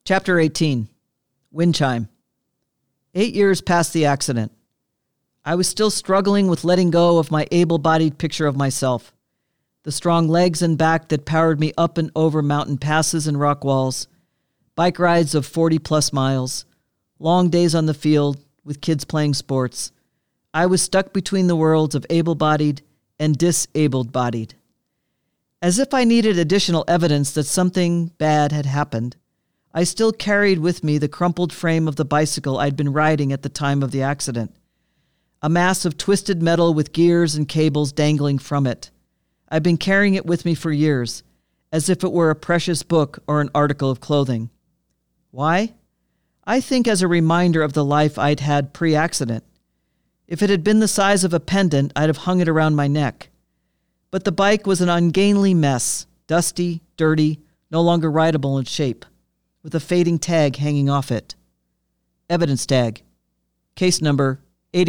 Chapter 18. Wind Chime. 8 years past the accident. I was still struggling with letting go of my able-bodied picture of myself. The strong legs and back that powered me up and over mountain passes and rock walls, bike rides of 40-plus miles, long days on the field with kids playing sports. I was stuck between the worlds of able-bodied and disabled-bodied. As if I needed additional evidence that something bad had happened, I still carried with me the crumpled frame of the bicycle I'd been riding at the time of the accident, a mass of twisted metal with gears and cables dangling from it. I've been carrying it with me for years, as if it were a precious book or an article of clothing. Why? I think as a reminder of the life I'd had pre-accident. If it had been the size of a pendant, I'd have hung it around my neck. But the bike was an ungainly mess, dusty, dirty, no longer rideable in shape, with a fading tag hanging off it. Evidence tag. Case number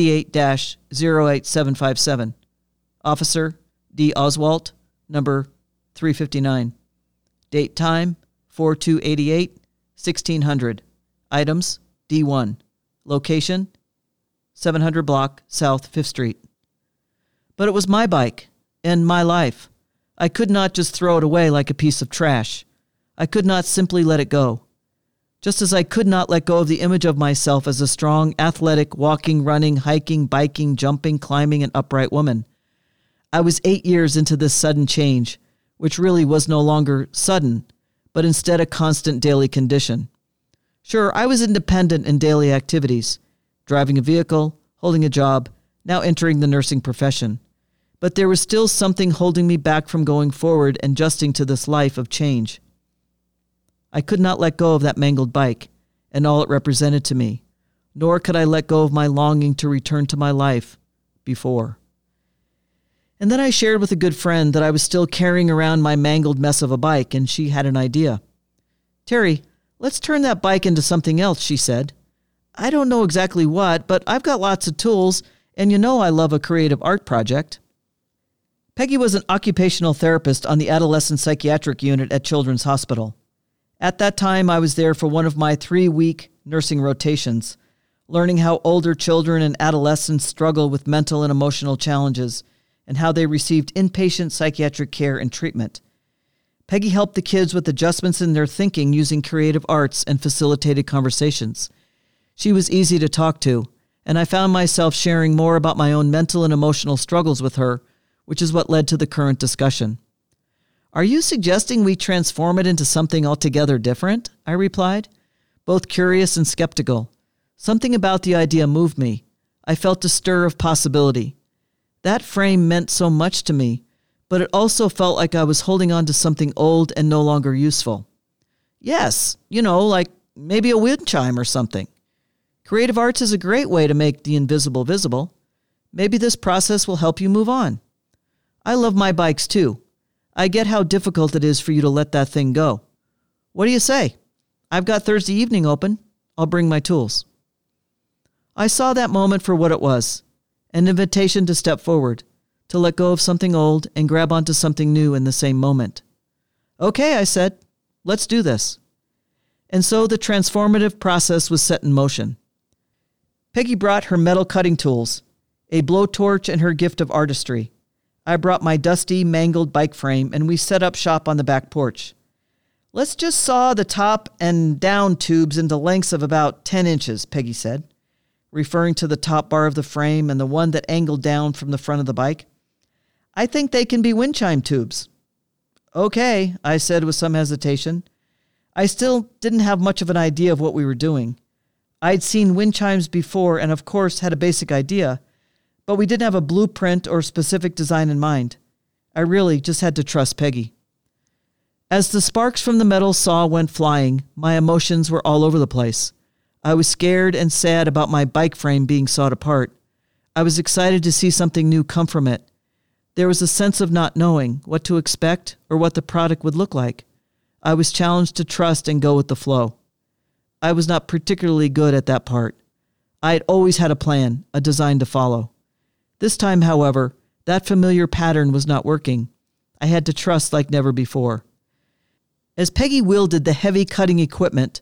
88-08757. Officer D. Oswalt, number 359. Date time 4/2/88, 1600. Items D1. Location 700 block South 5th Street. But it was my bike and my life. I could not just throw it away like a piece of trash. I could not simply let it go. Just as I could not let go of the image of myself as a strong, athletic, walking, running, hiking, biking, jumping, climbing, and upright woman. I was 8 years into this sudden change, which really was no longer sudden, but instead a constant daily condition. Sure, I was independent in daily activities, driving a vehicle, holding a job, now entering the nursing profession. But there was still something holding me back from going forward and adjusting to this life of change. I could not let go of that mangled bike and all it represented to me, nor could I let go of my longing to return to my life before. And then I shared with a good friend that I was still carrying around my mangled mess of a bike, and she had an idea. "Terry, let's turn that bike into something else," she said. "I don't know exactly what, but I've got lots of tools, and you know I love a creative art project." Peggy was an occupational therapist on the adolescent psychiatric unit at Children's Hospital. At that time, I was there for one of my 3-week nursing rotations, learning how older children and adolescents struggle with mental and emotional challenges and how they received inpatient psychiatric care and treatment. Peggy helped the kids with adjustments in their thinking using creative arts and facilitated conversations. She was easy to talk to, and I found myself sharing more about my own mental and emotional struggles with her, which is what led to the current discussion. "Are you suggesting we transform it into something altogether different?" I replied, both curious and skeptical. Something about the idea moved me. I felt a stir of possibility. That frame meant so much to me, but it also felt like I was holding on to something old and no longer useful. "Yes, like maybe a wind chime or something. Creative arts is a great way to make the invisible visible. Maybe this process will help you move on. I love my bikes too. I get how difficult it is for you to let that thing go. What do you say? I've got Thursday evening open. I'll bring my tools." I saw that moment for what it was, an invitation to step forward, to let go of something old and grab onto something new in the same moment. "Okay," I said, "let's do this." And so the transformative process was set in motion. Peggy brought her metal cutting tools, a blowtorch, and her gift of artistry. I brought my dusty, mangled bike frame, and we set up shop on the back porch. "Let's just saw the top and down tubes into lengths of about 10 inches, Peggy said, referring to the top bar of the frame and the one that angled down from the front of the bike. "I think they can be wind chime tubes." "Okay," I said with some hesitation. I still didn't have much of an idea of what we were doing. I'd seen wind chimes before and of course had a basic idea, but we didn't have a blueprint or specific design in mind. I really just had to trust Peggy. As the sparks from the metal saw went flying, my emotions were all over the place. I was scared and sad about my bike frame being sawed apart. I was excited to see something new come from it. There was a sense of not knowing what to expect or what the product would look like. I was challenged to trust and go with the flow. I was not particularly good at that part. I had always had a plan, a design to follow. This time, however, that familiar pattern was not working. I had to trust like never before. As Peggy wielded the heavy cutting equipment,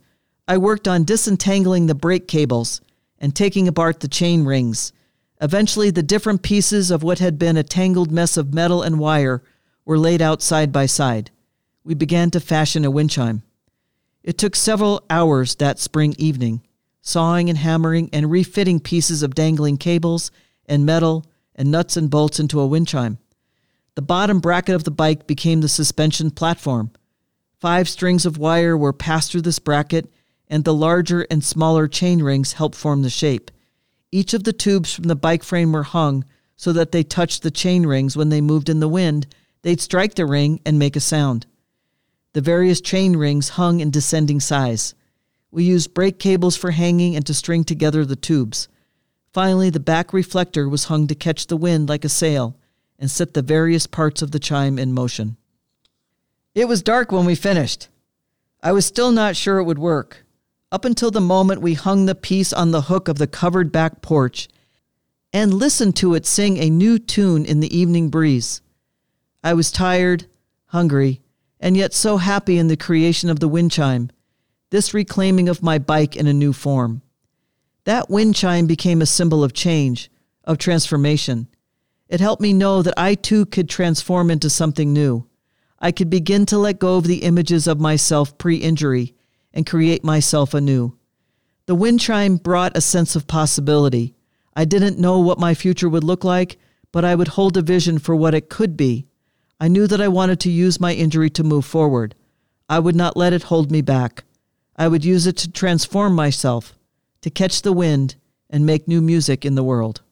I worked on disentangling the brake cables and taking apart the chain rings. Eventually, the different pieces of what had been a tangled mess of metal and wire were laid out side by side. We began to fashion a wind chime. It took several hours that spring evening, sawing and hammering and refitting pieces of dangling cables and metal and nuts and bolts into a wind chime. The bottom bracket of the bike became the suspension platform. 5 strings of wire were passed through this bracket, and the larger and smaller chain rings helped form the shape. Each of the tubes from the bike frame were hung so that they touched the chain rings. When they moved in the wind, they'd strike the ring and make a sound. The various chain rings hung in descending size. We used brake cables for hanging and to string together the tubes. Finally, the back reflector was hung to catch the wind like a sail and set the various parts of the chime in motion. It was dark when we finished. I was still not sure it would work, up until the moment we hung the piece on the hook of the covered back porch and listened to it sing a new tune in the evening breeze. I was tired, hungry, and yet so happy in the creation of the wind chime, this reclaiming of my bike in a new form. That wind chime became a symbol of change, of transformation. It helped me know that I too could transform into something new. I could begin to let go of the images of myself pre-injury and create myself anew. The wind chime brought a sense of possibility. I didn't know what my future would look like, but I would hold a vision for what it could be. I knew that I wanted to use my injury to move forward. I would not let it hold me back. I would use it to transform myself, to catch the wind and make new music in the world.